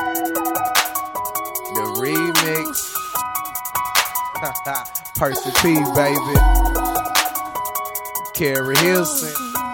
The remix. Percy P, baby. Carrie Hilson.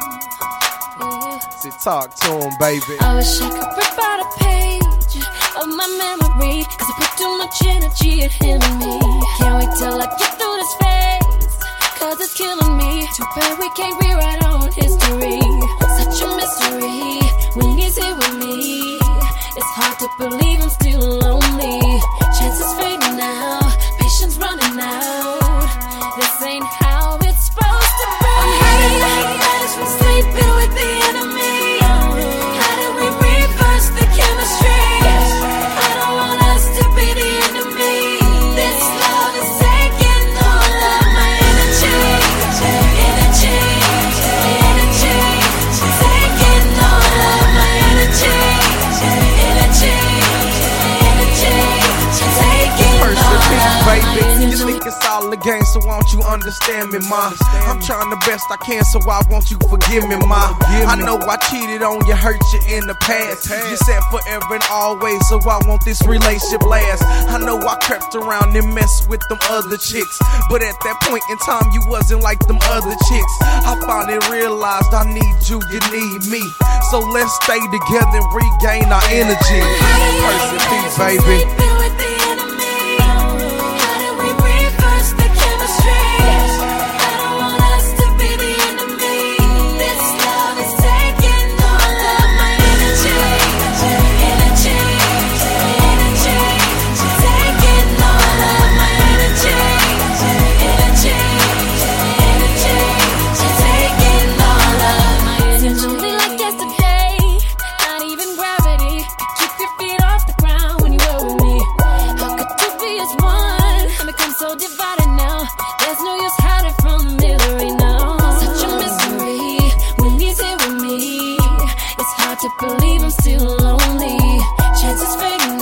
See, talk to him, baby. I wish I could rip out a page of my memory, cause I put too much energy into me. Can't wait till I get through this phase, cause it's killing me. Too bad we can't rewrite our own history. Such a mystery when he's here with me. It's hard to believe I'm still lonely. Chances fading now, patience running out. This ain't how it's supposed to be. I'm having nightmares from sleeping with the enemy. How do we reverse the chemistry? I don't want us to be the enemy. This love is taking all of my energy. Energy, energy, taking all of my energy. Energy, energy, taking all of my Baby, energy. you think it's all a game, so won't you understand me, ma? I'm trying the best I can, so why won't you forgive me, ma? I know I cheated on you, hurt you in the past. You said forever and always, so why won't this relationship last? I know I crept around and messed with them other chicks, but at that point in time, you wasn't like them other chicks. I finally realized I need you, you need me. So let's stay together and regain our energy. Percy P, baby. Sleeping with the enemy. How do we reverse the chemistry? I don't want us to be the enemy. This love is taking all of my energy. Energy, energy, taking all of my energy. Energy, energy, taking all of my energy. Seems only like yesterday, not even gravity could keep your feet off the ground when you were with me. How could two be as one? I become so divided now. There's no use hiding from the misery now. Such a mystery when he's here with me. It's hard to believe I'm still lonely. Chances fading